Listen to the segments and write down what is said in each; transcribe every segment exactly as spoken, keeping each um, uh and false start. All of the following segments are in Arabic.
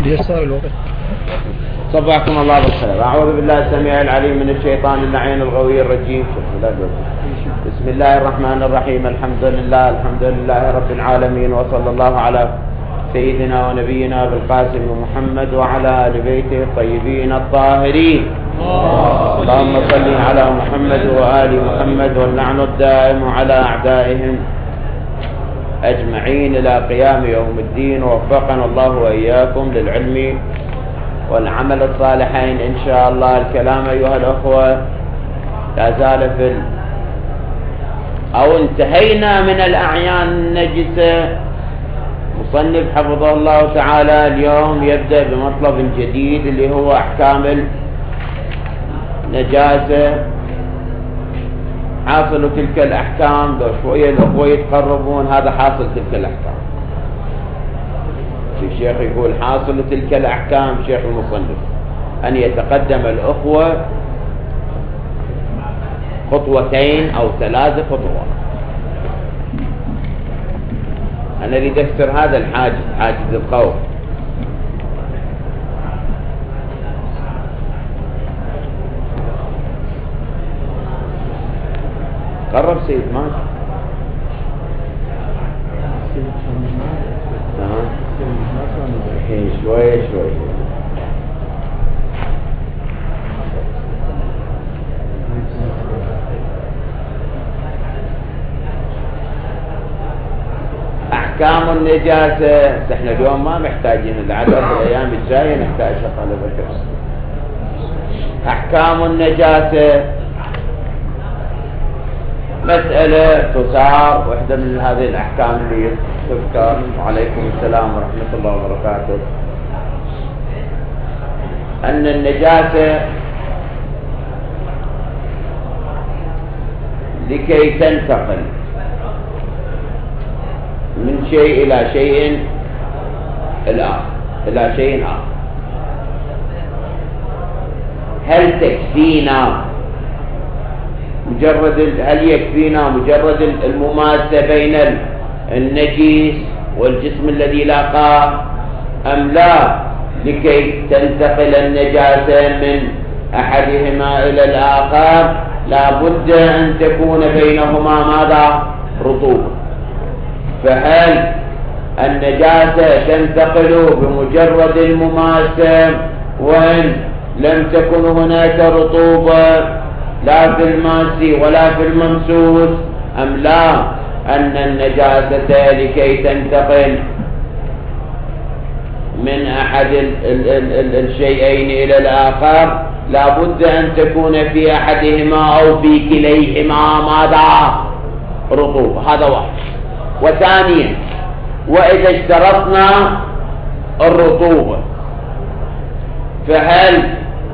بيسار الوقت. صبحكم الله بالخير. أعوذ بالله السميع العليم من الشيطان اللعين الغوي الرجيم. بسم الله الرحمن الرحيم. الحمد لله الحمد لله رب العالمين، وصلى الله على سيدنا ونبينا بالقاسم محمد وعلى آل بيته الطيبين الطاهرين. اللهم صل على محمد وآل محمد، واللعن الدائم على أعدائهم أجمعين إلى قيام يوم الدين. ووفقنا الله وإياكم للعلم والعمل الصالحين إن شاء الله. الكلام أيها الأخوة لا زال في ال... أو انتهينا من الأعيان النجسة. مصنف حفظه الله تعالى اليوم يبدأ بمطلب جديد اللي هو أحكام النجاسة. حاصل تلك الأحكام، لو شوية الأخوة يتقربون، هذا حاصل تلك الأحكام. الشيخ يقول حاصل تلك الأحكام، شيخ المصنف أن يتقدم الأخوة خطوتين أو ثلاث خطوات. أنا أريد أكسر هذا الحاجز، حاجز الخوف. قرب سيد ماشي. تمام. الحين شوي شوي. أحكام النجاسة. احنا اليوم ما محتاجين، العدد الأيام الجاية نحتاج شغل ذكر. أحكام النجاسة مسألة تسار، واحدة من هذه الأحكام اللي تذكر. وعليكم السلام ورحمة الله وبركاته. أن النجاسة لكي تنتقل من شيء إلى شيء الآخر إلى شيء آخر، هل تكفينا مجرد هل يكفينا مجرد المماسة بين النجس والجسم الذي لاقاه، أم لا لكي تنتقل النجاسة من أحدهما إلى الآخر لا بد أن تكون بينهما ماذا؟ رطوبة. فهل النجاسة تنتقل بمجرد المماسة وإن لم تكن هناك رطوبة لا في الماسي ولا في الممسوس، أم لا أن النجاسة لكي تنتقل من أحد ال ال ال الشيئين إلى الآخر لا بد أن تكون في أحدهما أو في كليهما ماذا؟ رطوبة. هذا واحد. وثانيا، وإذا اشترطنا الرطوبة فهل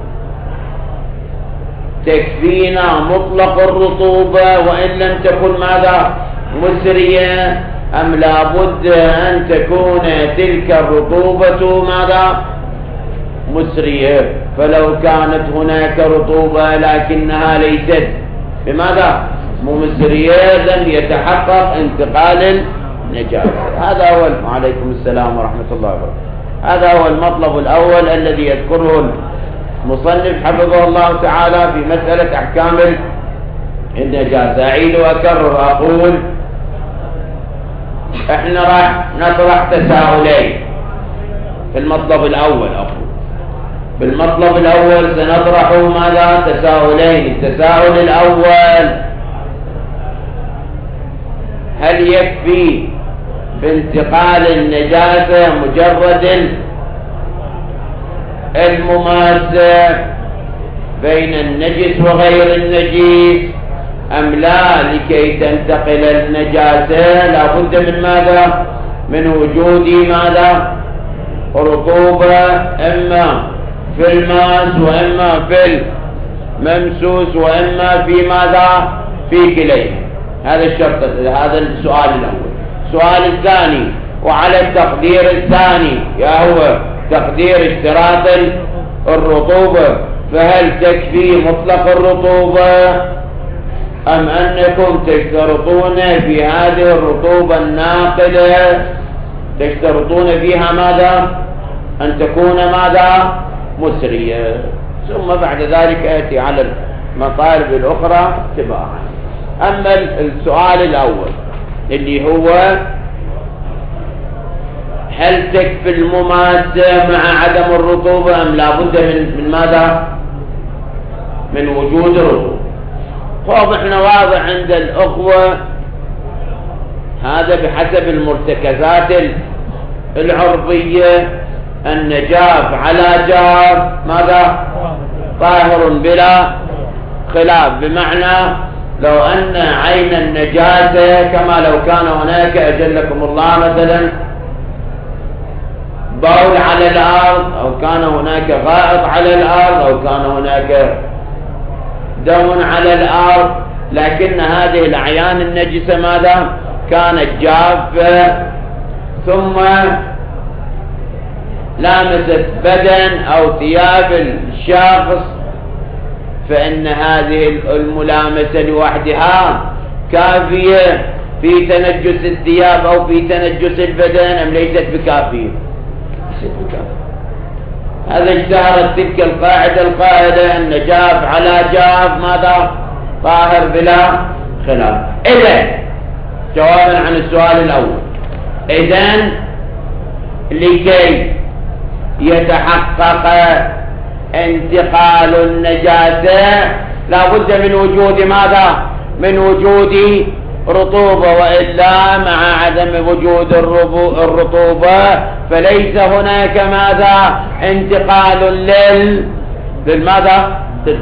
تكفينا مطلق الرطوبة وإن لم تكن ماذا؟ مسرية، أم لا بد أن تكون تلك الرطوبة ماذا؟ مسرية؟ فلو كانت هناك رطوبة لكنها ليست بماذا؟ مسرية لم يتحقق انتقال النجاسة. هذا هو. وعليكم السلام ورحمة الله وبركاته. هذا هو المطلب الأول الذي يذكره المصنف حفظه الله تعالى في مسألة أحكام النجاسة. أعيد وأكرر أقول احنا راح نطرح تساؤلين في المطلب الأول. أقول بالمطلب الأول سنطرح ماذا؟ تساؤلين. التساؤل الأول: هل يكفي بانتقال النجاسة مجرد المماسة بين النجس وغير النجس، أم لا لكي تنتقل النجاسة لا بد من ماذا؟ من وجود ماذا؟ رطوبة، إما في الماس وإما في الممسوس وإما في ماذا؟ في كليه. هذا الشرط. هذا السؤال الأول. السؤال الثاني: وعلى التقدير الثاني يا هو تقدير اشتراط الرطوبة، فهل تكفي مطلق الرطوبة أم أنكم تشترطون في هذه الرطوبة الناقلة تشترطون فيها ماذا؟ أن تكون ماذا؟ مسرية. ثم بعد ذلك يأتي على المطالب الأخرى تباعا. أما السؤال الأول اللي هو هل تكفي المماسة مع عدم الرطوبة أم لا بد من, من ماذا؟ من وجود الرطوبة. واضح واضح عند الأخوة هذا بحسب المرتكزات العربية أن جاف على جاف ماذا؟ طاهر بلا خلاف، بمعنى لو أن عين النجاسة كما لو كان هناك أجلكم الله مثلا بول على الأرض، أو كان هناك غائط على الأرض، أو كان هناك دم على الأرض، لكن هذه الأعيان النجسة ماذا؟ كانت جافة ثم لامست بدن أو ثياب الشخص، فإن هذه الملامسة لوحدها كافية في تنجس الثياب أو في تنجس البدن أم ليست بكافية؟ ليست بكافية. هذا اشتهرت تلك القاعدة القائلة أن جاف على جاف ماذا؟ طاهر بلا خلاف. إذن جوابا عن السؤال الأول، إذن لكي يتحقق انتقال النجاسة لا بد من وجود ماذا؟ من وجود رطوبة، وإلا مع عدم وجود الرطوبة فليس هناك ماذا؟ انتقال لل للماذا؟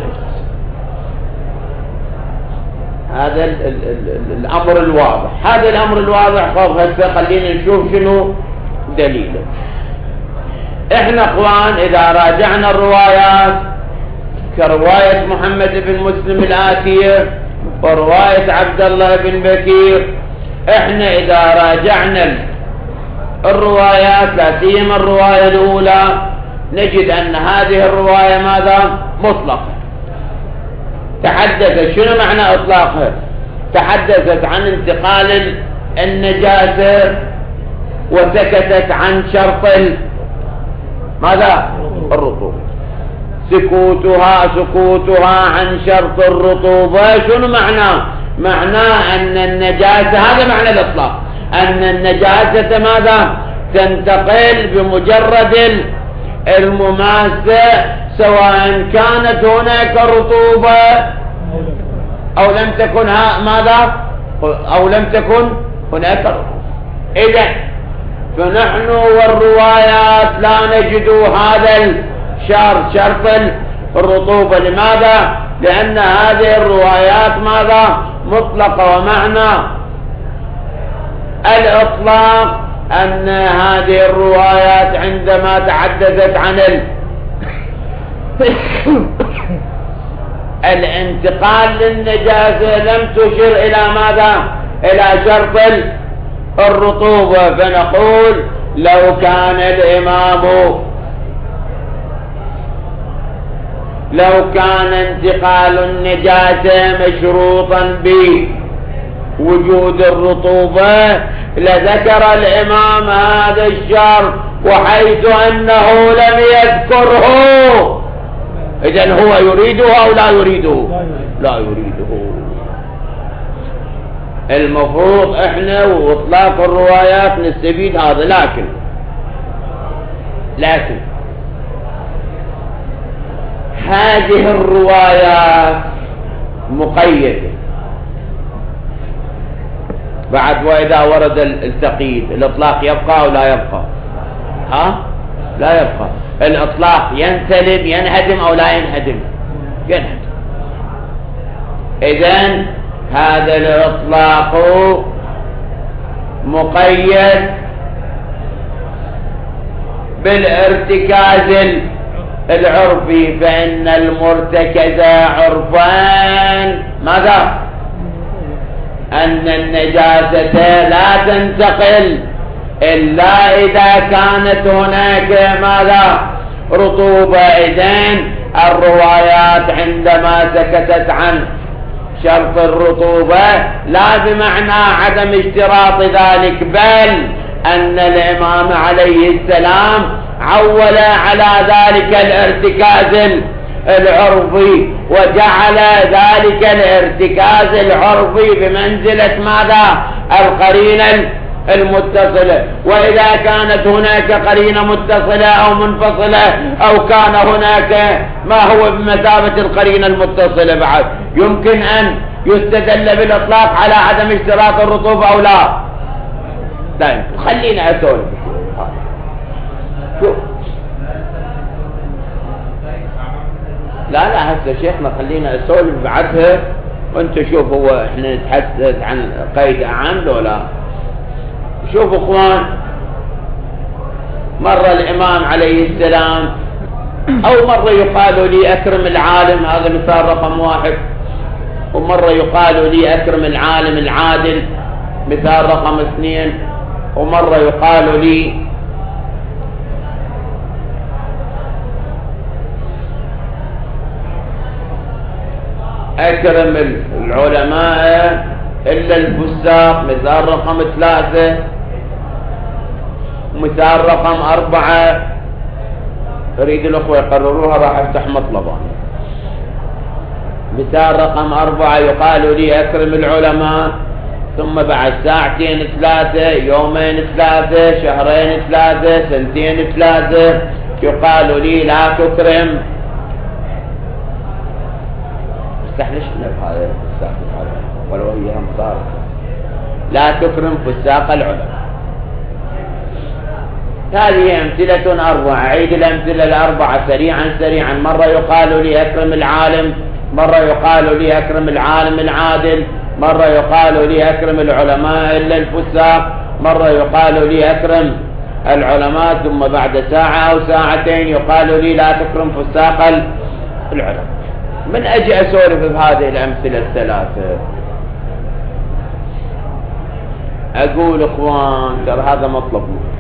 هذا ال ال ال الأمر الواضح. هذا الأمر الواضح. هسه خلينا نشوف شنو دليله. احنا اخوان اذا راجعنا الروايات كرواية محمد بن مسلم الآتية ورواية عبد الله بن بكير، احنا اذا راجعنا الروايات لا سيما الرواية الاولى نجد ان هذه الرواية ماذا؟ مطلقة. تحدثت شنو معنى اطلاقها؟ تحدثت عن انتقال النجاسة وسكتت عن شرط ماذا؟ الرطوبة. سكوتها سكوتها عن شرط الرطوبة شنو معناه؟ معناه أن النجاسة، هذا معنى الإطلاق، أن النجاسة ماذا؟ تنتقل بمجرد المماسة سواء كانت هناك رطوبة أو لم تكن ماذا؟ أو لم تكن هناك رطوبة. إذن فنحن والروايات لا نجد هذا الشرط، شرط الرطوبة. لماذا؟ لأن هذه الروايات ماذا؟ مطلقة. ومعنى الإطلاق أن هذه الروايات عندما تحدثت عن ال... الانتقال للنجاسة لم تشر إلى ماذا؟ إلى شرط الرطوبة. فنقول لو كان الإمام لو كان انتقال النجاسة مشروطا بوجود الرطوبة لذكر الإمام هذا الشرط، وحيث أنه لم يذكره إذن هو يريده أو لا يريده؟ لا يريده. المفروض احنا واطلاق الروايات نستفيد هذا، لكن لكن هذه الروايات مقيدة بعد. وإذا ورد التقييد الإطلاق يبقى أو لا يبقى؟ ها؟ لا يبقى. الإطلاق ينسلب ينهدم أو لا ينهدم؟ ينهدم. إذن هذا الإطلاق مقيد بالارتكاز العرفي، فإن المرتكز عرفان ماذا؟ أن النجاسة لا تنتقل إلا إذا كانت هناك ماذا؟ رطوبة. إذن الروايات عندما سكتت عن شرط الرطوبة لا بمعنى عدم اشتراط ذلك، بل أن الإمام عليه السلام عول على ذلك الارتكاز العرفي، وجعل ذلك الارتكاز العرفي بمنزلة ماذا؟ القرينة المتصلة. وإذا كانت هناك قرينة متصلة أو منفصلة أو كان هناك ما هو بمثابة القرينة المتصلة بعد، يمكن أن يستدل بالإطلاق على عدم اشتراط الرطوبة أو لا؟ لا يمكن. خلينا أسولف. شوف، لا لا هسه شيخنا خلينا أسولف بعدها، وانت شوف هو احنا نتحدث عن قيد أعام ولا. شوف اخوان، مرة الإمام عليه السلام أو مرة يقال لي أكرم العالم، هذا مثال رقم واحد، ومرة يقال لي أكرم العالم العادل، مثال رقم اثنين، ومرة يقال لي أكرم العلماء إلا الفساق، مثال رقم ثلاثة. مثال رقم أربعة أريد الأخوة يقرروها، راح أفتح مطلبا. مثال رقم أربعة يقال لي أكرم العلماء، ثم بعد ساعتين ثلاثة، يومين ثلاثة، شهرين ثلاثة، سنتين ثلاثة يقال لي لا تكرم. استحلش بهذا الفساق العلماء ولو هي أمصار، لا تكرم فساق العلماء. هذه أمثلة أربعة. أعيد الأمثلة الأربعة سريعا سريعا. مرة يقال لي أكرم العالم، مرة يقال لي أكرم العالم العادل، مرة يقال لي أكرم العلماء إلا الفساق، مرة يقال لي أكرم العلماء، ثم بعد ساعة أو ساعتين يقال لي لا تكرم فساق العلماء. من أجي أسولف بهذه الأمثلة الثلاثة، أقول إخوان ترى هذا مطلب.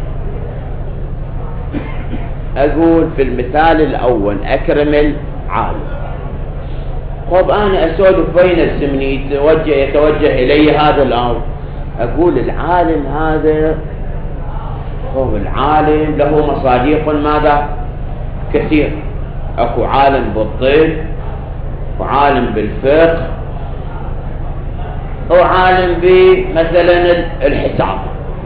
أقول في المثال الأول أكرم العالم، طب أنا أسولف بين السمني يتوجه, يتوجه إلي هذا الأمر، أقول العالم هذا هو العالم له مصاديق ماذا؟ كثير. أكو عالم بالطب، وعالم بالفقه، وعالم بمثلا الحساب.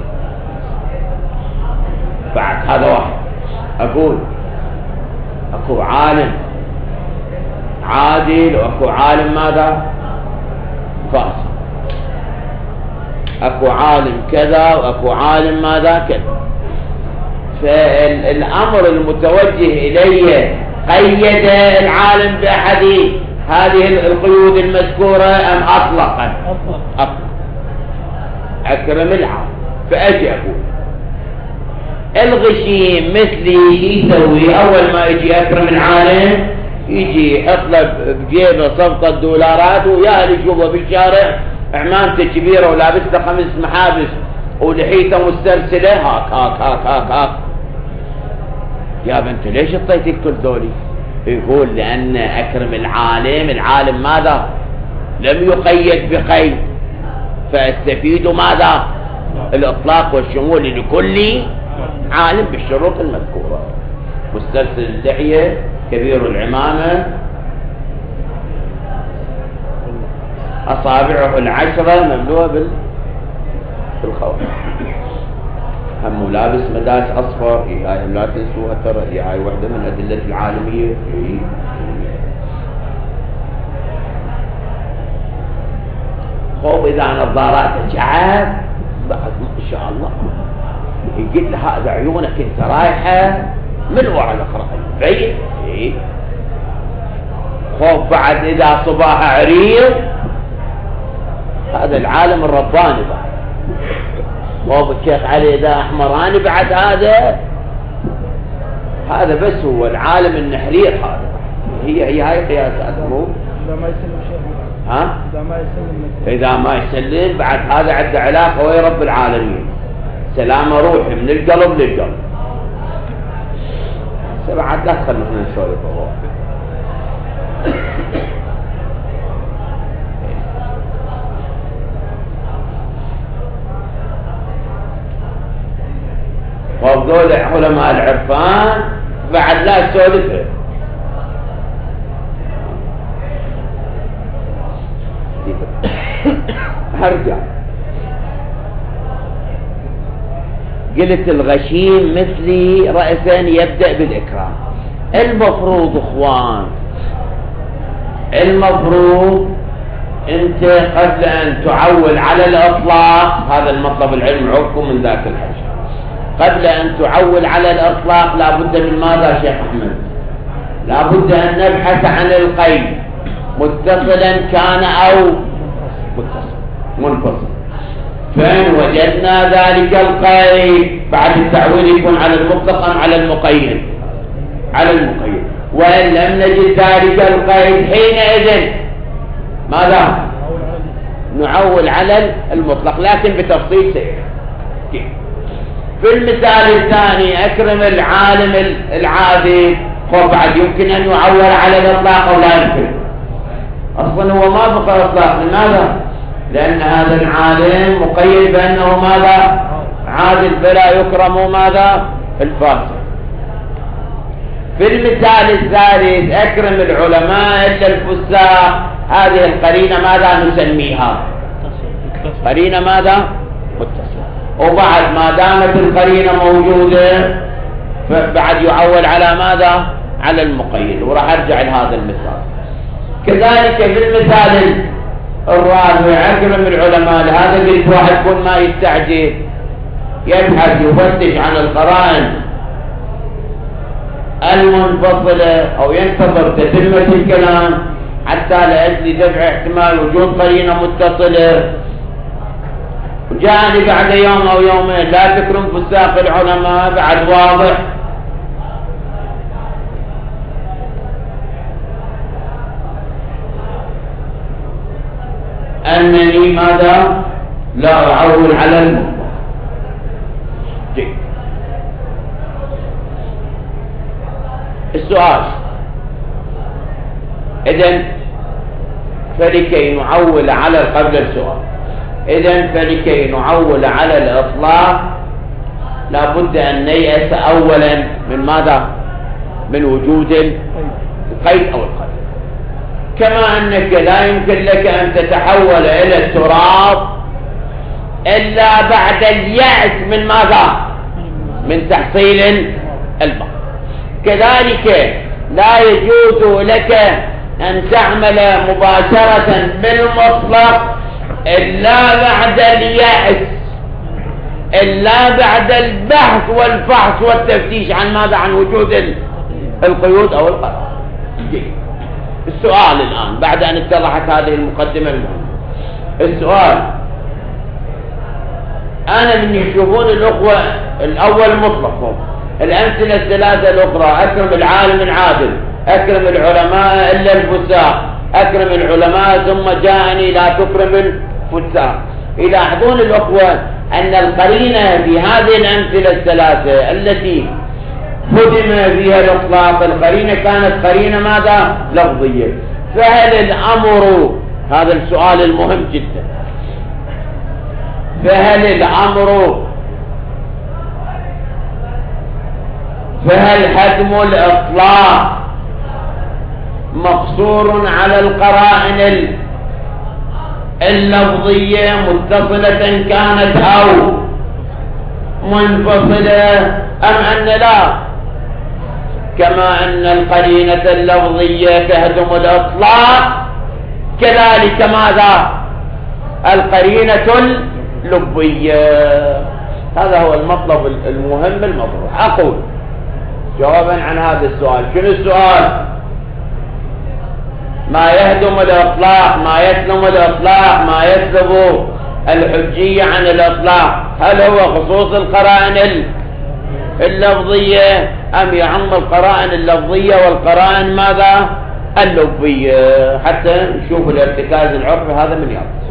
بعد هذا واحد. أقول أكو عالم عادل، وأكو عالم ماذا؟ فاسد. أكو عالم كذا، وأكو عالم ماذا؟ كذا. فالأمر المتوجه إليه قيد العالم بأحد هذه القيود المذكورة أم أطلقا؟ أطلق. أكرم العالم. فأجي أقول الغشيم مثلي يسوي أول ما يجي أكرم العالم يجي يحط له بجيبه صفقة دولارات، ويا اللي يشوفه بالشارع عمامته كبيرة ولابس له خمس محابس ولحيته مسترسلة، هاك هاك هاك هاك هاك. يا بنت ليش اعطيتك كل ذولي؟ يقول لأن أكرم العالم، العالم ماذا؟ لم يقيد بقيد، فاستفيد ماذا؟ الإطلاق والشمول لكل عالم بالشروط المذكورة. مسترسل اللحية، كبير العمامة، أصابعه العشرة مملوءة بالخوف، هم لابس مداس أصفر. إيه هاي لا تنسوها ترى، إيه هاي واحدة من أدلة العالمية. إيه خوف إذا نظارات الشعاب بعد ما شاء الله يقول له هذا عيونك انت رايحة من وراء الأخرى بعيد. إيه خوف بعد إذا صباح عريض، هذا العالم الرباني بعد. خوف الشيخ علي إذا أحمراني بعد، هذا هذا بس هو العالم النحرير. هذا هي هي هاي قياسات. مو إذا ما يسلم شيء، ها إذا ما يسلم إذا ما يسلم بعد، هذا عنده علاقة ويا رب العالمين، سلامة روحي من القلب للقلب. سبعة لا تخلنا نسولف هو. وذول علماء العرفان بعد لا تسولف. هرجع قلت الغشيم مثلي رأسا يبدأ بالإكرام. المفروض اخوان، المفروض انت قبل ان تعول على الاطلاق، هذا المطلب العلم عقكم من ذاك الحج، قبل ان تعول على الاطلاق لابد من ماذا شيخ احمد؟ لابد ان نبحث عن القيد متصلا كان او متصل منفصل. فإن وجدنا ذلك القيد بعد التعويل يكون على المطلق ام على المقيد؟ على المقيد. وإن لم نجد ذلك القيد حينئذ ماذا؟ نعول على المطلق، لكن بتفصيل سير. في المثال الثاني أكرم العالم العادي، بعد يمكن أن يعول على الإطلاق أو لا يمكن؟ أصلا هو ما بقى إطلاق. لماذا؟ لأن هذا العالم مقيد بأنه ماذا؟ عادل، فلا يكرم ماذا؟ الفاسق. في المثال الثالث أكرم العلماء إلا الفساق، هذه القرينة ماذا نسميها؟ قرينة ماذا؟ متصلة. وبعد ما دامت القرينة موجودة فبعد يعول على ماذا؟ على المقيد. وراح أرجع لهذا المثال. كذلك في المثال الرابع أكرم العلماء، لهذا قلت واحد كل ما يستعجل يبحث يفتش عن القرائن المنفصلة أو ينتظر تتمة الكلام حتى لأجل دفع احتمال وجود قرينة متصلة. وجاءني بعد يوم أو يومين لا تكرم فساق العلماء، بعد واضح أنني ماذا؟ لا أعول على المطلق. السؤال إذن فلكي نعول على قبل السؤال إذن فلكي نعول على الإطلاق لابد أن نيأس أولا من ماذا؟ من وجود القيد أو القيد. كما أنك لا يمكن لك أن تتحول إلى التراب إلا بعد اليأس من ماذا؟ من تحصيل الماء. كذلك لا يجوز لك أن تعمل مباشرة بالمطلق إلا بعد اليأس، إلا بعد البحث والفحص والتفتيش عن ماذا؟ عن وجود القيود أو القرار. السؤال الآن بعد أن اتضحت هذه المقدمة المهمة، السؤال أنا من يشوفون الأخوة الأول مطلق، الأمثلة الثلاثة الأخرى أكرم العالم العادل، أكرم العلماء إلا الفساق، أكرم العلماء ثم جاءني لا تكرم الفساق. يلاحظون الأخوة أن القرينة في هذه الأمثلة الثلاثة التي خدم فيها الإطلاق القرينة كانت قرينة ماذا؟ لفظية. فهل الأمر، هذا السؤال المهم جدا، فهل الأمر فهل حتم الإطلاق مقصور على القرائن اللفظية متصلة كانت أو منفصلة، أم أن لا؟ كما أن القرينة اللفظية تهدم الإطلاق كذلك ماذا؟ القرينة اللبية. هذا هو المطلب المهم المطروح. أقول جوابا عن هذا السؤال، شنو السؤال؟ ما يهدم الإطلاق، ما يسلم الإطلاق، ما يسلب الحجية عن الإطلاق، هل هو خصوص القرائن اللفظية أم يعم القرائن اللفظية والقرائن ماذا؟ اللبية، حتى نشوف الارتكاز العرفي هذا من يابس.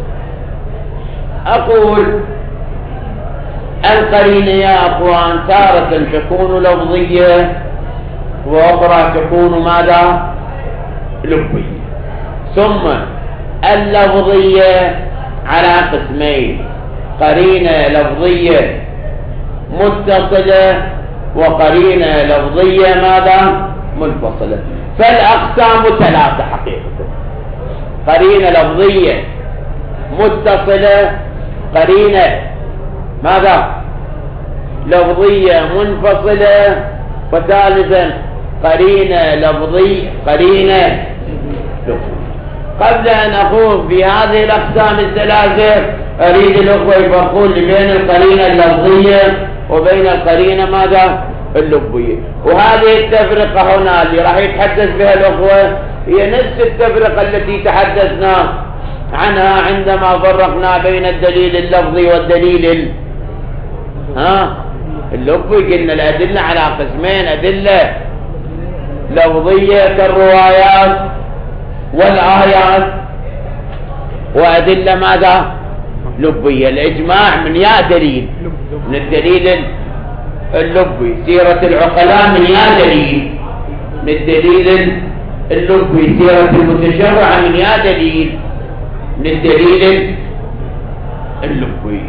أقول القرينة يا أخوان تارة تكون لفظية وأخرى تكون ماذا؟ لبية. ثم اللفظية على قسمين، قرينة لفظية متصلة وقرينة لفظية ماذا منفصلة. فالأقسام ثلاثة حقيقة: قرينة لفظية متصلة، قرينة ماذا لفظية منفصلة، وثالثا قرينة لفظية قرينة لفظية. قبل أن أقول في هذه الأقسام الثلاثة أريد الأخوة يفرقون بين القرينة اللفظية وبين القرينة ماذا اللفظية. وهذه التفرقة هنا اللي راح يتحدث بها الأخوة هي نفس التفرقة التي تحدثنا عنها عندما فرقنا بين الدليل اللفظي والدليل ال... ها اللفظي. قلنا الأدلة على قسمين: أدلة لفظية كالروايات والآيات، وأدلة ماذا لفظية. الإجماع من يا دليل من الدليل اللفظي، سيرة العقلاء من يا دليل من الدليل اللفظي، سيرة المتشرع من يا دليل من الدليل اللفظي.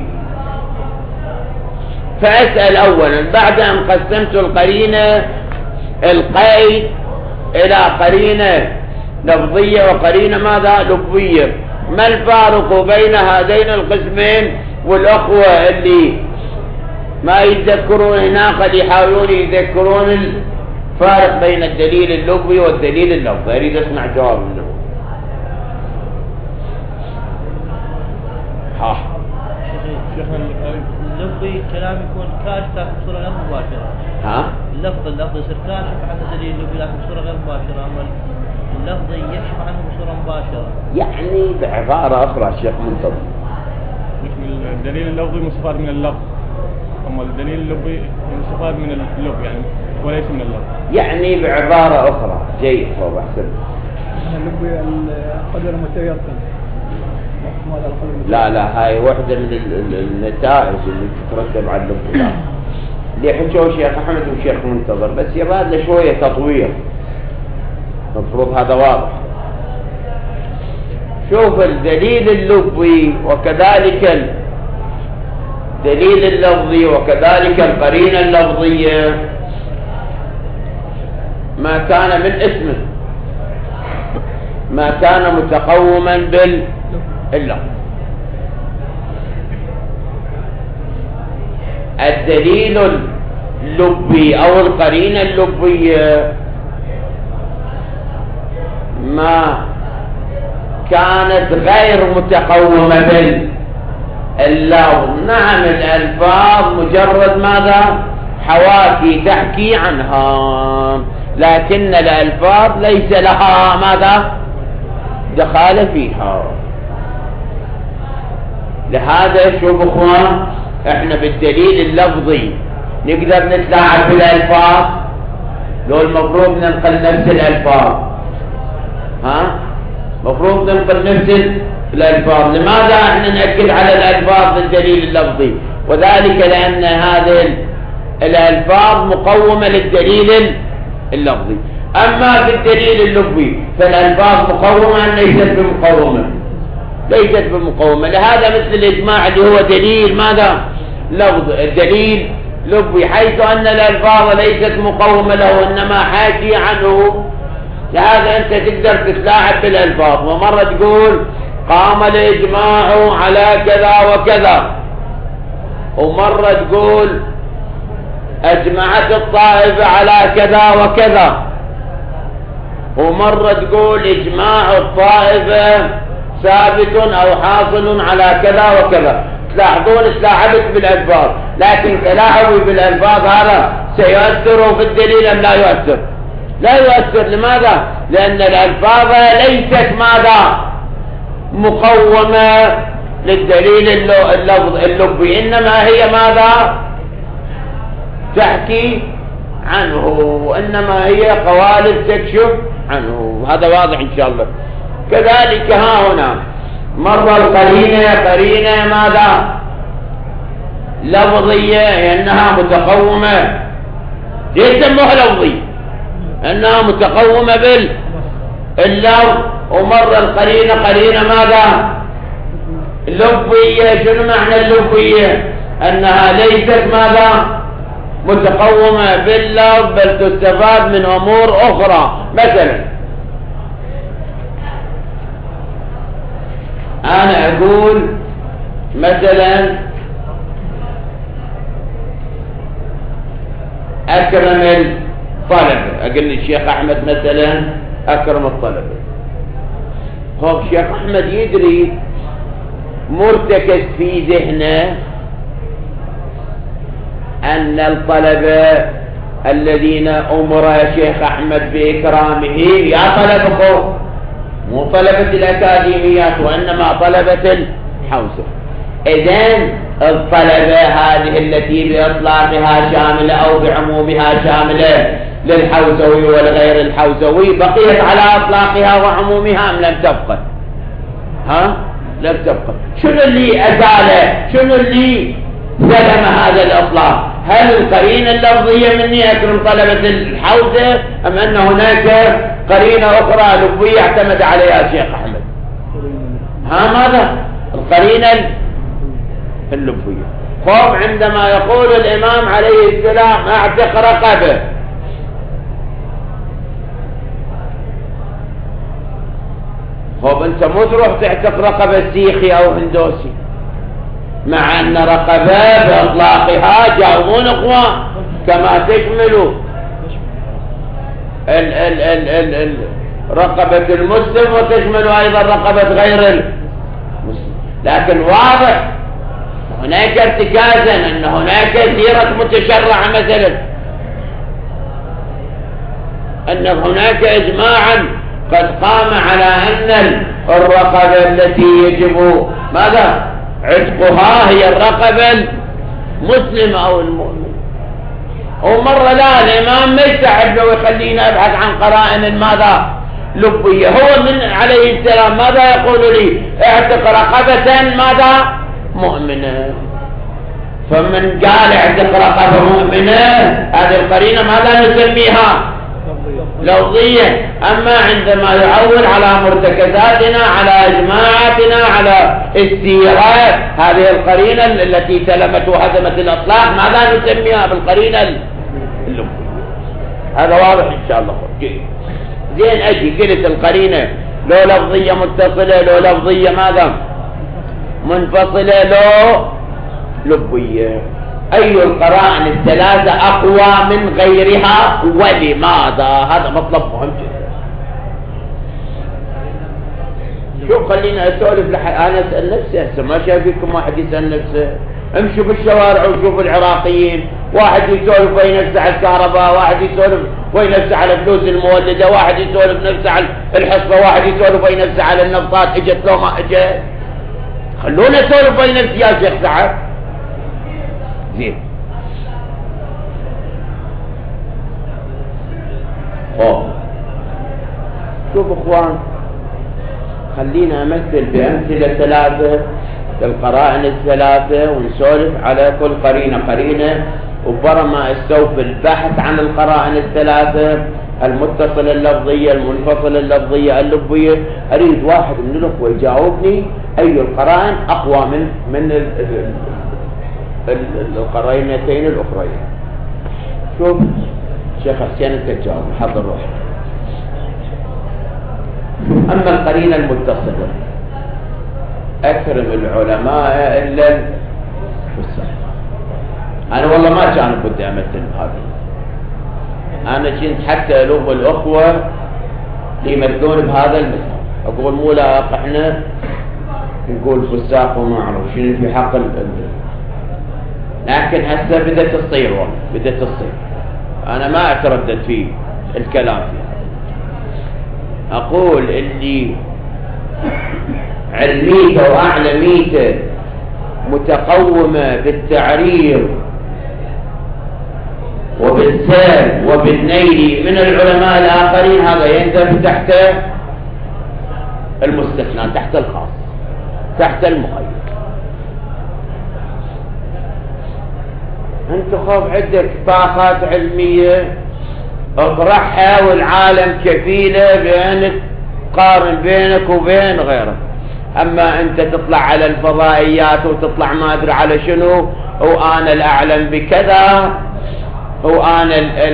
فأسأل أولا بعد أن قسمت القرينة القيد إلى قرينة لفظية وقرينة ماذا لفظية، ما الفارق بين هذين القسمين؟ والأخوة اللي ما يتذكرون هنا قد يحاولون يذكرون الفارق بين الدليل اللفظي والدليل اللفظي. أريد أسمع جواب منه. ها شيخنا اللفظي كلام يكون كاشف لكن بصورة غير مباشرة. ها اللفظ اللفظ يصير كاشف عن الدليل اللفظي لكن بصورة غير مباشرة، أما اللفظي يكشف عنه بصورة مباشرة. يعني بعبارة أخرى شيخ منتظر، الدليل اللفظي مستفاد من اللفظ، أما الدليل اللفظي مستفاد من اللفظ يعني وليس من اللفظ. يعني بعبارة أخرى. جيد صوب أحسن. اللفظي القدر متيقن. لا لا هاي واحدة من النتائج اللي تترتب على اللفظ اللي حكوا شيخ أحمد وشيخ منتظر، بس يبغى له شوية تطوير، مفروض هذا واضح. شوف الدليل اللفظي وكذلك الدليل اللفظي وكذلك القرينة اللفظية ما كان من اسمه ما كان متقوما باللفظ. الدليل اللفظي أو القرينة اللفظية ما كانت غير متقومة باللفظ. نعم الألفاظ مجرد ماذا حواكي تحكي عنها، لكن الألفاظ ليس لها ماذا دخال فيها. لهذا شوف اخوان احنا بالدليل اللفظي نقدر نتلاعب بالألفاظ لو المفروض ننقل نفس الألفاظ. ها مفروض ننقل نفس الألفاظ. لماذا احنا نأكد على الألفاظ بالدليل اللفظي؟ وذلك لأن هذه الألفاظ مقومة للدليل اللفظي. أما في الدليل اللفظي فالألفاظ مقومة ليست بمقومة ليست بمقومة. لهذا مثل الإجماع اللي هو دليل ماذا لفظ الدليل لفظي، حيث أن الألفاظ ليست مقومة له إنما حاكي عنه. لهذا أنت تقدر تتلاعب بالألفاظ، ومرة تقول قام الإجماع على كذا وكذا، ومرة تقول أجمعت الطائفة على كذا وكذا، ومرة تقول إجماع الطائفة ثابت أو حاصل على كذا وكذا. تلاحظون تلاعبت بالألفاظ، لكن تلاعبي بالألفاظ هذا سيؤثر في الدليل أم لا يؤثر؟ لا يؤثر. لماذا؟ لأن الألفاظ ليست ماذا مقومة للدليل اللفظي، إنما هي ماذا تحكي عنه، وإنما هي قوالب تكشف عنه. هذا واضح إن شاء الله. كذلك ها هنا مرة القرينة قرينة ماذا لفظية لأنها متقومة، ليس سموها لفظية أنها متقومة باللفظ. ومرة القرينة قرينة ماذا لفظية. شنو معنى اللفظية؟ أنها ليست ماذا متقومة باللفظ بل تستفاد من أمور أخرى. مثلا أنا أقول مثلا أكرم الطلبة، أقول للشيخ أحمد مثلا أكرم الطلبة. هو الشيخ أحمد يدري مرتكز في ذهنه أن الطلبة الذين أمر شيخ أحمد بإكرامه يا طلبة مو طلبة الأكاديميات وإنما طلبة الحوزة. إذن الطلبة هذه التي بإطلاقها شاملة أو بعمومها شاملة للحوزوي والغير الحوزوي بقيت على إطلاقها وعمومها أم لم تبقى؟ ها؟ لم تبقى. شنو اللي أزاله؟ شنو اللي سلم هذا الإطلاق؟ هل القرينة اللفظية مني أكرم طلبة الحوزة أم أن هناك قرينة أخرى لفظية اعتمد عليها الشيخ أحمد؟ ها ماذا؟ القرينة اللفظية. خب عندما يقول الإمام عليه السلام أعتق رقبة، خب أنت مو تروح تعتق رقبة سيخي أو هندوسي، مع أن رقبة بإطلاقها جاءون أخوان كما تشمل ال ال ال ال ال رقبة المسلم وتشمل أيضا رقبة غير المسلم. لكن واضح هناك ارتكازا أن هناك سيرة متشرعة مثلا، أن هناك إجماعا قد قام على أن الرقبة التي يجب ماذا عتقها هي الرقبة المسلمة أو المؤمن. ومرة لا الإمام ما يستعد له ويخلينا أبحث عن قرائن ماذا لبية. هو من عليه السلام ماذا يقول لي؟ اعتق رقبة ماذا مؤمنة. فمن قال اعتق رقبة مؤمنة هذه القرينة ماذا نسميها؟ لفظية. أما عندما يعول على مرتكزاتنا على إجماعاتنا على السيرة هذه القرينة التي سلمت وهدمت الأطلاق ماذا نسميها؟ بالقرينة اللفظية. هذا واضح إن شاء الله. زين أجي قلت القرينة لو لفظية متصلة لو لفظية ماذا منفصلة لو لفظية. أي القرائن الثلاثة أقوى من غيرها ولماذا؟ هذا مطلب مهم جدا. شو خلينا أسولف لح... أنا أسأل نفسي هسه ما شايفكم واحد يسأل نفسه. امشوا بالشوارع وشوفوا العراقيين واحد يسولف وين نفسه على الكهرباء، واحد يسولف وين نفسه على فلوس المولدة، واحد يسولف نفسه على الحصة، واحد يسولف وين نفسه على النفطات اجت لو ما اجت. خلونا نسولف وين نفسه يا شيخ سعد. زين اوه شوف اخوان خلينا امثل بامثله ثلاثه للقرائن الثلاثه ونسولف على كل قرينه قرينه، وبرا ما استوفي البحث عن القرائن الثلاثه المتصله اللفظيه المنفصله اللفظيه اللفظيه. اريد واحد من الاخوه يجاوبني اي القرائن اقوى من من ال ال القرينتين الأخرين. شوف شيخ حسين انت تجاوب حضر روحك. أما القرينة المتصلة أكرم العلماء إلا الفساق. أنا والله ما كان بدي أمثل هذه، أنا كنت حتى ألوم الأخوة يمثلون بهذا المثال. أقول مو لاق إحنا نقول فساق وما أعرف شنو في حق ال لكن هسه بدأت تصير والله بدأت تصير. أنا ما أتردد في الكلام فيها. أقول اللي علميته وأعلميته متقومة بالتعرير وبالسال وبالنيل من العلماء الآخرين هذا يندرج تحت المستثنى تحت الخاص تحت المقيد. انت خوف عندك طاقات علمية اطرحها والعالم كفيلة بانك قارن بينك وبين غيرك. اما انت تطلع على الفضائيات وتطلع ما ادري على شنو وانا الاعلم بكذا، هو أنا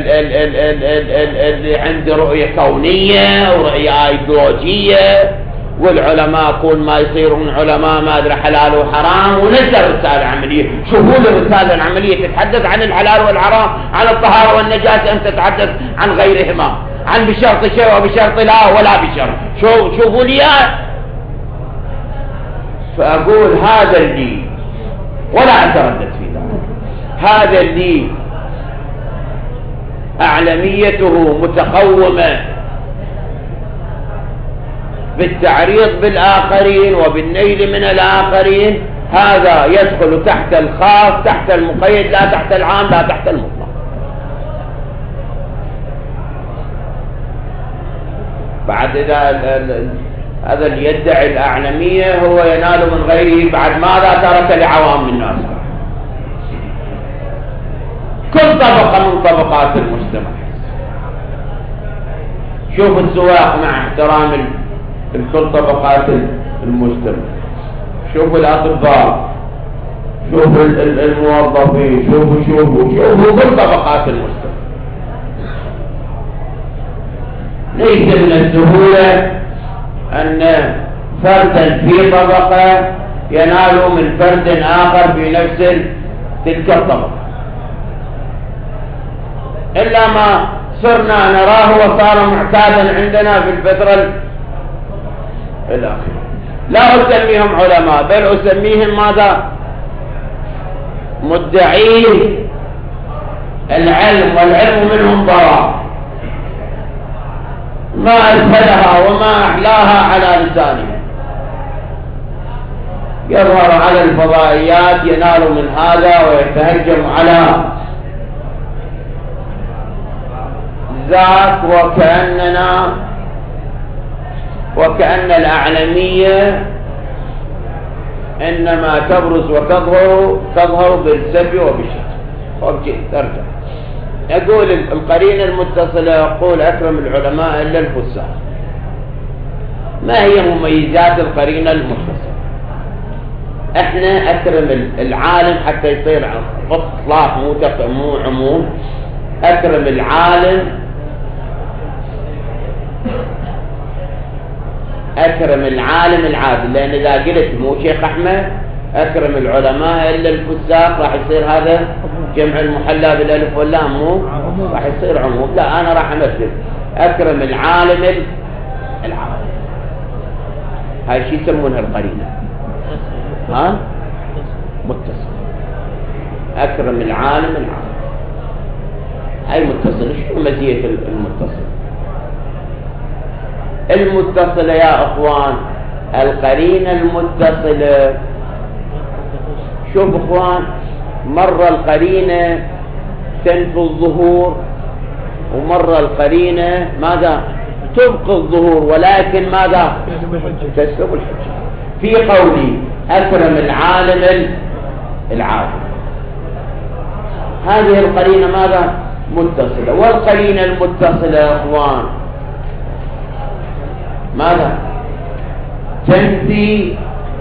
اللي عندي رؤية كونية ورؤية أيديولوجية، والعلماء كون ما يصيرون علماء ما أدري حلال وحرام، ونزل رسالة عملية. شوفوا لي الرسالة العملية تتحدث عن الحلال والحرام، عن الطهارة والنجاسة، أم تتحدث عن غيرهما، عن بشرط شيء وبشرط لا ولا بشرط. شو شوفوا لي. فأقول هذا اللي ولا أتردد في ذلك، هذا اللي أعلميته متقومة بالتعريض بالآخرين وبالنيل من الآخرين، هذا يدخل تحت الخاص، تحت المقيد، لا تحت العام، لا تحت المطلق. بعد إذا هذا اللي يدعي الأعلمية هو ينال من غيره، بعد ماذا ترك لعوام الناس؟ كل طبقة من طبقات المجتمع. شوف السواق مع احترام كل طبقات المجتمع، شوف الأطباء، شوف الموظفين، شوفوا شوفوا شوفوا كل طبقات المجتمع. ليس من السهولة أن فردا في طبقة ينال من فرد آخر في نفس تلك الطبقة، إلا ما صرنا نراه وصار معتادا عندنا في الفترة الأخيرة. لا أسميهم علماء، بل أسميهم ماذا؟ مدعي العلم، والعلم منهم ضرار، ما أسهلها وما أحلاها على لسانهم. يظهر على الفضائيات ينال من هذا ويتهجم على ذاك، وكأننا وكأن الأعلمية إنما تبرز وتظهر تظهر بالسب وبالشتم. وبجد ترجع يقول القرينة المتصلة، يقول أكرم العلماء إلا الفساق. ما هي مميزات القرينة المتصلة؟ احنا أكرم العالم حتى يصير إطلاق مو عموم. أكرم العالم أكرم العالم العادل، لأن إذا قلت مو شيخ أحمد أكرم العلماء إلا الفساق راح يصير هذا جمع المحلى بالألف واللام، مو راح يصير عموم. لا، أنا راح أمثل أكرم العالم العادل. هاي شي يسمونها القرينة، ها متصل. أكرم العالم العادل هاي متصل. شو مزية المتصل؟ المتصلة يا أخوان، القرينة المتصلة، شوف أخوان، مرة القرينة تنفي الظهور، ومرة القرينة ماذا؟ تبقي الظهور، ولكن ماذا؟ تسلب الحجة. في قولي أكرم العالم العادل، هذه القرينة ماذا؟ متصلة. والقرينة المتصلة يا أخوان ماذا؟ تنفي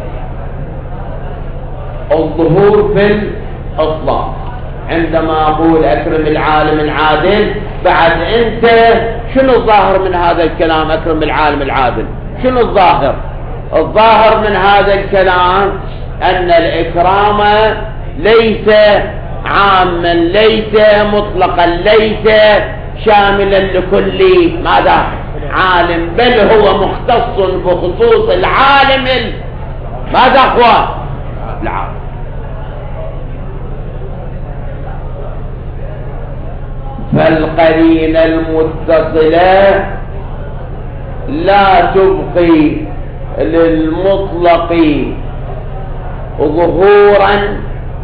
الظهور في الإطلاق. عندما أقول أكرم العالم العادل، بعد أنت شنو الظاهر من هذا الكلام؟ أكرم العالم العادل، شنو الظاهر؟ الظاهر من هذا الكلام أن الإكرام ليس عاما، ليس مطلقا، ليس شاملا لكل ماذا؟ عالم، بل هو مختص بخصوص العالم ال... ماذا أخوان؟ العالم. فالقرينة المتصلة لا تبقي للمطلق ظهورا،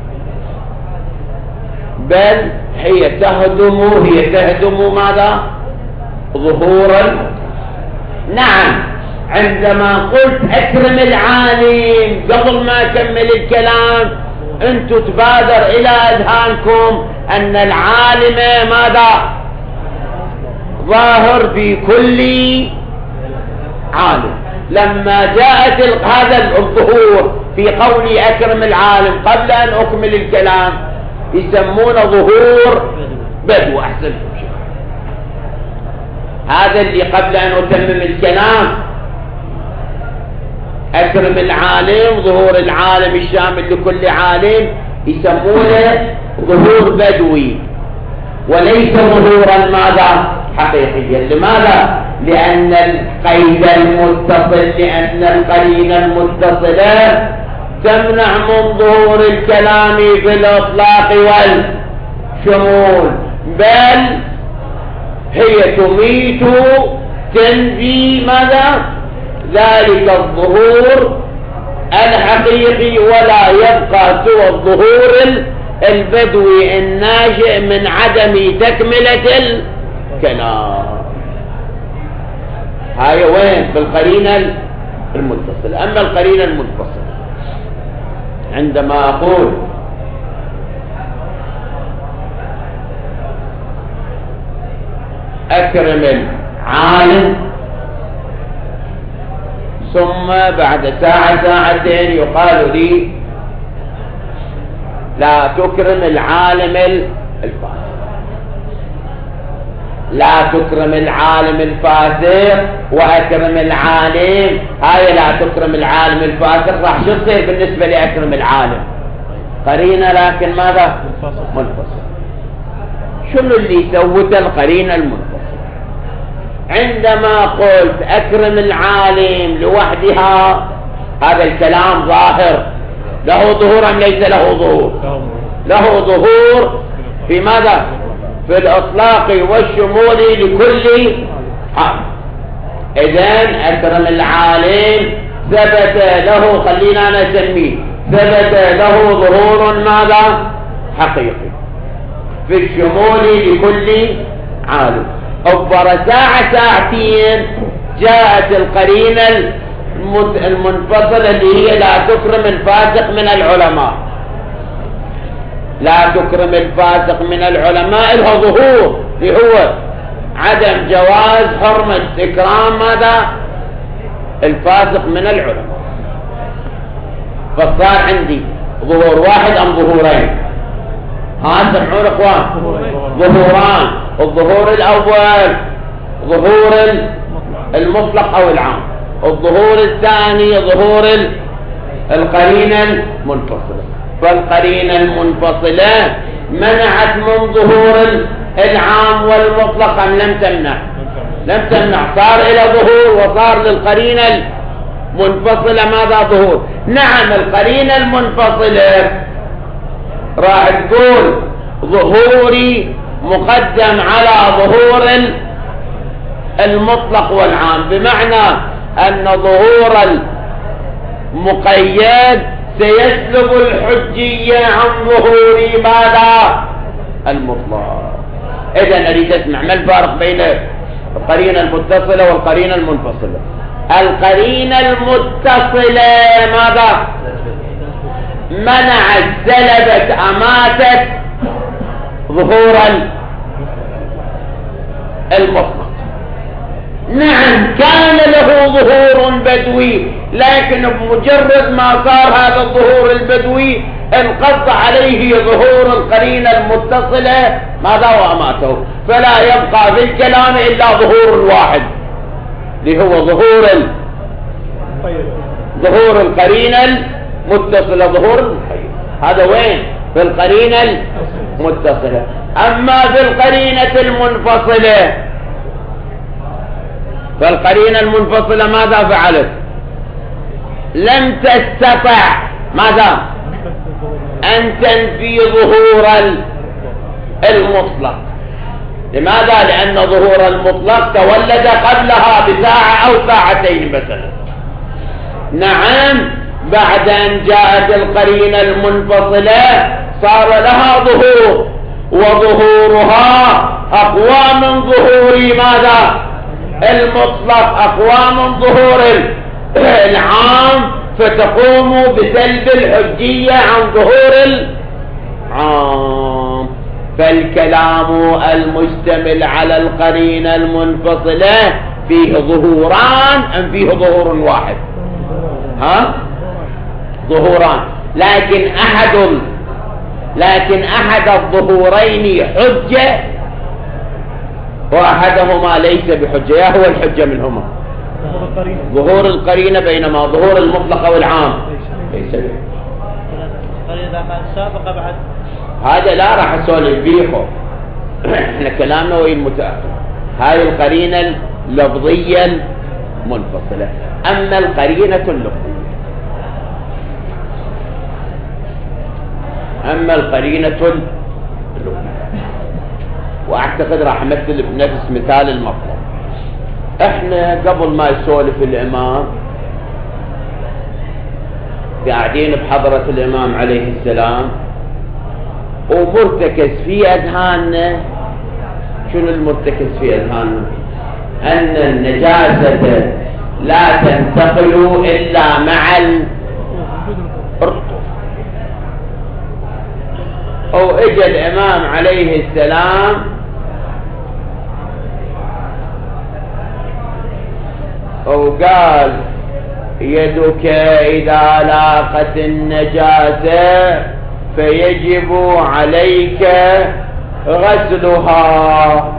بل هي تهدم هي تهدم ماذا؟ ظهورا. نعم، عندما قلت أكرم العالم قبل ما أكمل الكلام، أنتم تبادر إلى أذهانكم أن العالم ماذا؟ ظاهر في كل عالم. لما جاءت هذا الظهور في قولي أكرم العالم قبل أن أكمل الكلام، يسمون ظهور بدو أحسن شيء. هذا اللي قبل أن أتمم الكلام أكرم العالم، ظهور العالم الشامل لكل عالم يسمونه ظهور بدوي وليس ظهورا ماذا حقيقيا. لماذا؟ لأن القيد المتصل لأن القرينة المتصلة تمنع من ظهور الكلام بالإطلاق والشمول، بل هي تميت تنفي ماذا ذلك الظهور الحقيقي، ولا يبقى سوى الظهور البدوي الناشئ من عدم تكملة الكلام. هاي وين؟ بالقرينة المتصلة. أما القرينة المنفصلة عندما أقول أكرم العالم ثم بعد ساعة ساعتين يقال لي لا تكرم العالم الفاسق، لا تكرم العالم الفاسق وأكرم العالم، هاي لا تكرم العالم الفاسق راح شو تصير بالنسبة لأكرم العالم؟ قرينة لكن ماذا؟ منفصل. شنو اللي سوته القرينة المنفصل؟ عندما قلت أكرم العالم لوحدها هذا الكلام ظاهر، له ظهور أم ليس له ظهور؟ له ظهور في ماذا؟ في الإطلاق والشمول لكل حال. إذن أكرم العالم ثبت له، خلينا نسميه ثبت له ظهور ماذا؟ حقيقي في الشمول لكل عالم. أكبر ساعة ساعتين جاءت القرينة المنفصلة اللي هي لا تكرم الفاسق من العلماء. لا تكرم الفاسق من العلماء لها ظهور اللي هو عدم جواز حرمة إكرام ماذا؟ الفاسق من العلماء. فصار عندي ظهور واحد أم ظهورين؟ ها سمعون اخوان؟ ظهوران. الظهور الاول ظهور المطلق او العام، الظهور الثاني ظهور القرينة المنفصلة. فالقرينة المنفصلة منعت من ظهور العام والمطلق ام لم تمنع؟ لم تمنع، صار الى ظهور وصار للقرينة المنفصلة ماذا؟ ظهور. نعم القرينة المنفصلة راح تقول ظهوري مقدم على ظهور المطلق والعام، بمعنى أن ظهور المقيد سيسلب الحجية عن ظهور ماذا؟ المطلق. إذن أريد أسمع ما الفارق بين القرينة المتصلة والقرينة المنفصلة؟ القرينة المتصلة ماذا؟ منعت سلبت أماتت ظهور المطلق. نعم كان له ظهور بدوي، لكن بمجرد ما صار هذا الظهور البدوي انقض عليه ظهور القرينة المتصلة ماذا؟ وأماته. فلا يبقى في الكلام إلا ظهور الواحد اللي هو ظهور ال... ظهور القرينة متصلة، ظهور المقيد. هذا وين؟ في القرينة المتصلة. أما في القرينة المنفصلة فالقرينة المنفصلة ماذا فعلت؟ لم تستطع ماذا؟ أن تنفي ظهور المطلق. لماذا؟ لأن ظهور المطلق تولد قبلها بساعة أو ساعتين مثلا. نعم بعد أن جاءت القرينة المنفصلة صار لها ظهور، وظهورها أقوى من ظهور ماذا؟ المطلق، أقوى من ظهور العام، فتقوم بسلب الحجية عن ظهور العام. فالكلام المشتمل على القرينة المنفصلة فيه ظهوران أم فيه ظهور واحد؟ ها؟ ظهوران، لكن أحد لكن أحد الظهورين حجة وأحدهما ليس بحجة، يا هو الحجة منهما؟ ظهور القرينة، بينما ظهور المطلق والعام ليس به. إذا كان سابقة بعد هذا لا راح أسولف بيكم، احنا كلامنا وين المتأخر. هاي القرينة اللفظية المنفصلة. أما القرينة اللفظية أما القرينة اللفظية وأعتقد راح أمثل بنفس مثال المطلب. احنا قبل ما يسولف الإمام قاعدين بحضرة الإمام عليه السلام، ومرتكز في أذهاننا. شنو المرتكز في أذهاننا؟ أن النجاسة لا تنتقل إلا مع الرطوبة. أو إجا الإمام عليه السلام أو قال يدك إذا لاقت النجاسة فيجب عليك غسلها.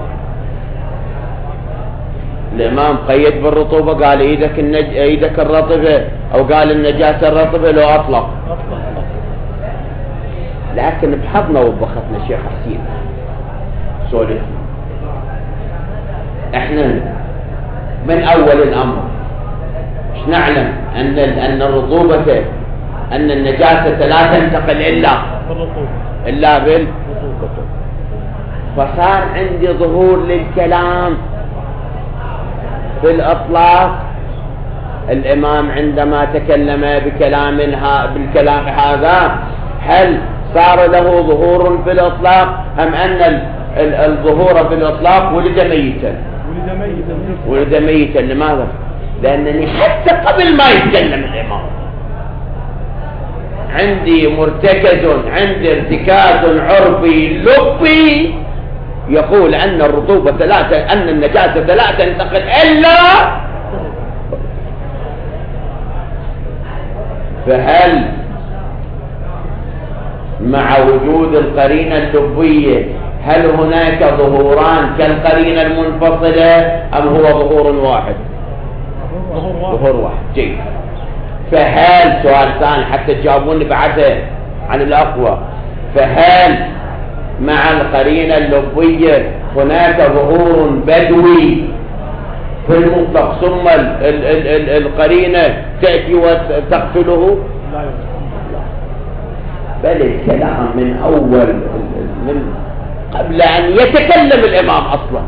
الإمام قيد بالرطوبة، قال إيدك النج... إيدك الرطبة، أو قال النجاسة الرطبة لو أطلق. لكن بحضنا وبختنا شيخ حسين سولف احنا من أول الأمر مش نعلم أن أن الرطوبة أن النجاسة لا تنتقل إلا إلا بالرطوبة. فصار عندي ظهور للكلام بالإطلاق. الإمام عندما تكلم بكلام بالكلام هذا هل صار له ظهور بالإطلاق أم أن الظهور بالإطلاق ولد ميتا؟ ولد ميتا. لماذا؟ لأنني حتى قبل ما يتكلم الإمام عندي مرتكز، عندي ارتكاز عرفي لبي يقول أن الرطوبة لا ت... أن النجاسة لا تنتقل إلا. فهل مع وجود القرينة اللبية هل هناك ظهوران كالقرينة المنفصلة أم هو ظهور واحد؟ ظهور واحد. جيد. فهل سؤال ثاني حتى تجاوبوني بعده عن الأقوى، فهل مع القرينة اللبية هناك ظهور بدوي في المطلق ثم ال ال ال ال القرينة تأتي وتقتله؟ بل الكلام من أول من قبل أن يتكلم الإمام أصلا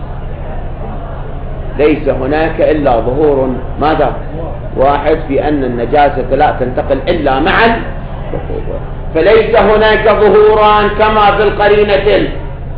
ليس هناك إلا ظهور ماذا؟ واحد، في أن النجاسة لا تنتقل إلا مع الرطوبة. فليس هناك ظهوران كما في القرينة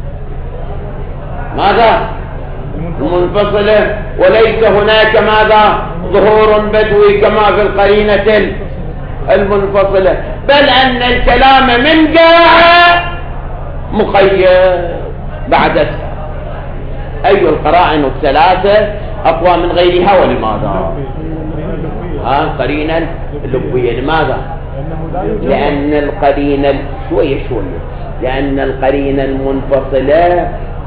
ماذا؟ المنفصلة، وليس هناك ماذا؟ ظهور بدوي كما في القرينة المنفصلة. بل أن الكلام من جاء مقيد بعد أي القرائن الثلاثة أقوى من غيرها. ولماذا؟ ها قرينة اللبية. لماذا؟ لأن القرينة شوية شوية لأن القرينة المنفصلة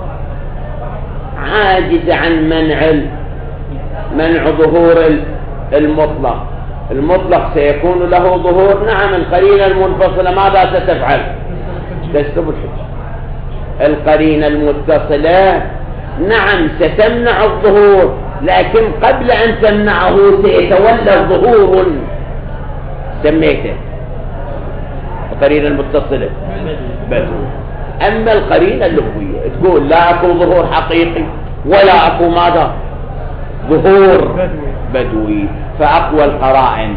عاجز عن منع منع ظهور المطلق. المطلق سيكون له ظهور. نعم القرينة المنفصلة ماذا ستفعل؟ تسلب الحجة. القرينة المتصلة نعم ستمنع الظهور، لكن قبل أن تمنعه سيتولى ظهور سميته القرينة المتصلة بدو. أما القرينة اللبية تقول لا أكو ظهور حقيقي ولا أكو ماذا؟ ظهور بدوي. فأقوى القرائن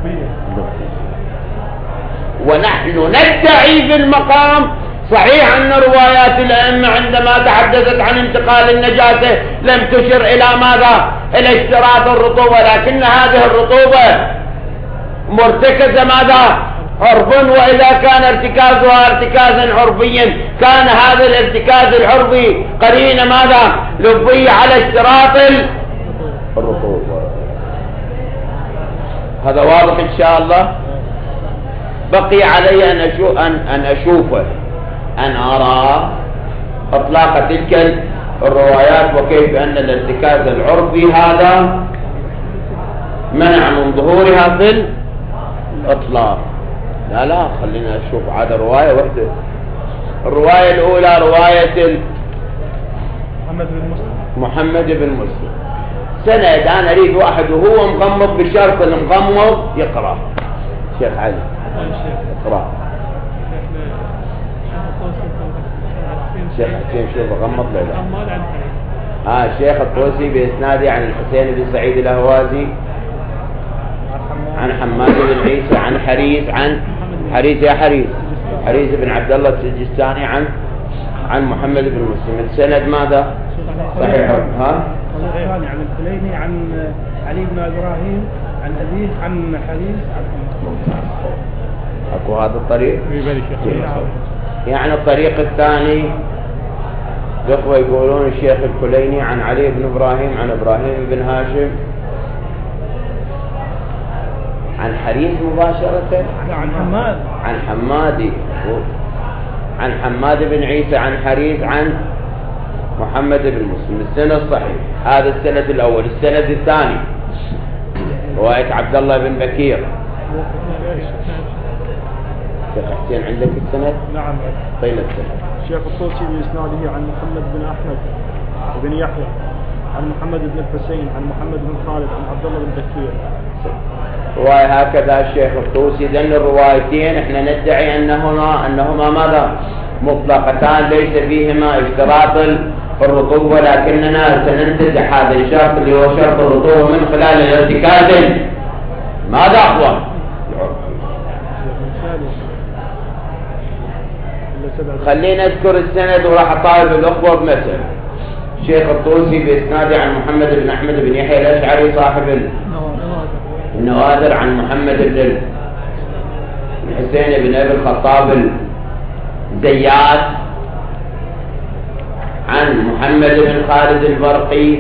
ونحن ندعي في المقام. صحيح أن روايات الأئمة عندما تحدثت عن انتقال النجاسة لم تشر إلى ماذا؟ إلى اشتراط الرطوبة، لكن هذه الرطوبة مرتكزة ماذا؟ عرف. وإذا كان ارتكازها ارتكازا عرفيا كان هذا الارتكاز العرفي قرينة ماذا؟ لبي على اشتراط الرطوبة. هذا واضح إن شاء الله. بقي علي أن أشوف أن أن أشوفه أن أرى إطلاق تلك الروايات وكيف أن الارتكاز العرفي هذا منع من ظهورها في الإطلاق. لا لا خلينا نشوف عاد رواية واحدة. الرواية الأولى رواية محمد بن مسلم محمد بن مسلم. سند أنا أريد واحد وهو مغمض بشرط المغمض يقرأ. شيخ علي اقرأ. شيخ حسين شوف غمض لا لا. ها آه الشيخ الطوسي بإسنادي عن الحسين بن سعيد الأهوازي عن حماد بن عيسى عن حريث عن حريث يا حريث حريث بن عبد الله السجستاني عن عن محمد بن مسلم. السند ماذا؟ صحيح. ها؟ عن الكليني عن علي بن إبراهيم عن أبيه عن حريث عن اكو هذا الطريق. يعني الطريق الثاني الأخوة يقولون الشيخ الكليني عن علي بن إبراهيم عن إبراهيم بن هاشم عن حريث مباشرة عن حماد عن حمادي عن حماد بن عيسى عن حريث عن محمد بن مسلم. السند الصحيح. هذا السند الأول. السند الثاني رواية عبد الله بن بكير. شيخ حسين عندك السند؟ نعم. طيب السند. الشيخ الطوسي بإسناده عن محمد بن أحمد بن يحيى عن محمد بن الحسين عن محمد بن خالد عن عبد الله بن بكير. رواية هكذا الشيخ الطوسي. ذن الروايتين احنا ندعي انهما انهما ماذا؟ مطلقتان ليس فيهما اشتراط الرطوبة، ولكننا سننتزع هذا الشرط اللي هو شرط الرطوبة من خلال الارتكاز ماذا أقوى؟ خلينا نذكر السند وراح أطالب الأخوة بمثل. الشيخ الطوسي بإسناده عن محمد بن أحمد بن يحيى الأشعري صاحب النوادر عن محمد بن الحسين بن أبي الخطاب الزيات عن محمد بن خالد البرقي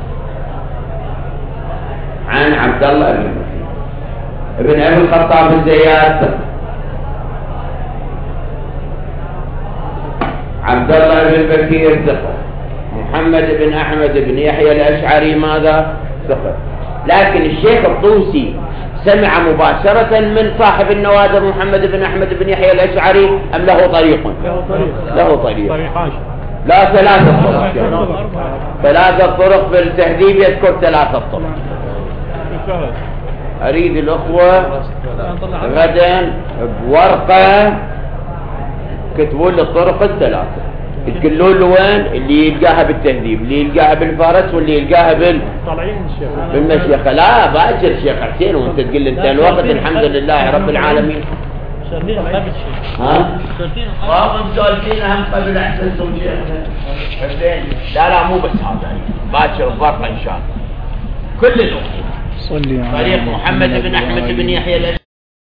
عن عبد الله بن ابن أبي الخطاب الزيات عبد الله بن بكير ثقة. محمد بن أحمد بن يحيى الأشعري ماذا؟ ثقة. لكن الشيخ الطوسي سمع مباشرة من صاحب النوادر محمد بن أحمد بن يحيى الأشعري أم له طريق؟ له طريق. له طريق. لا ثلاثة طرق. ثلاثة طرق في التهذيب يذكر ثلاثة طرق. أريد الأخوة غدا بورقة كتبوا لي الطرق الثلاثة، تقولون له وين اللي يلقاها بالتهذيب، اللي يلقاها بالفارس، واللي يلقاها بال بالمشيخة. لا باجر شيخ حسين وانت تقول لي انت الوقت الحمد لله رب العالمين. سالفين قبل شيء. ها؟ سالفين واهم سالفين هم قبل احسنتم شيخنا. حسين لا لا مو بس هذا، باكر الضربة ان شاء الله. كل الأخوة. طريق محمد بن أحمد بن يحيى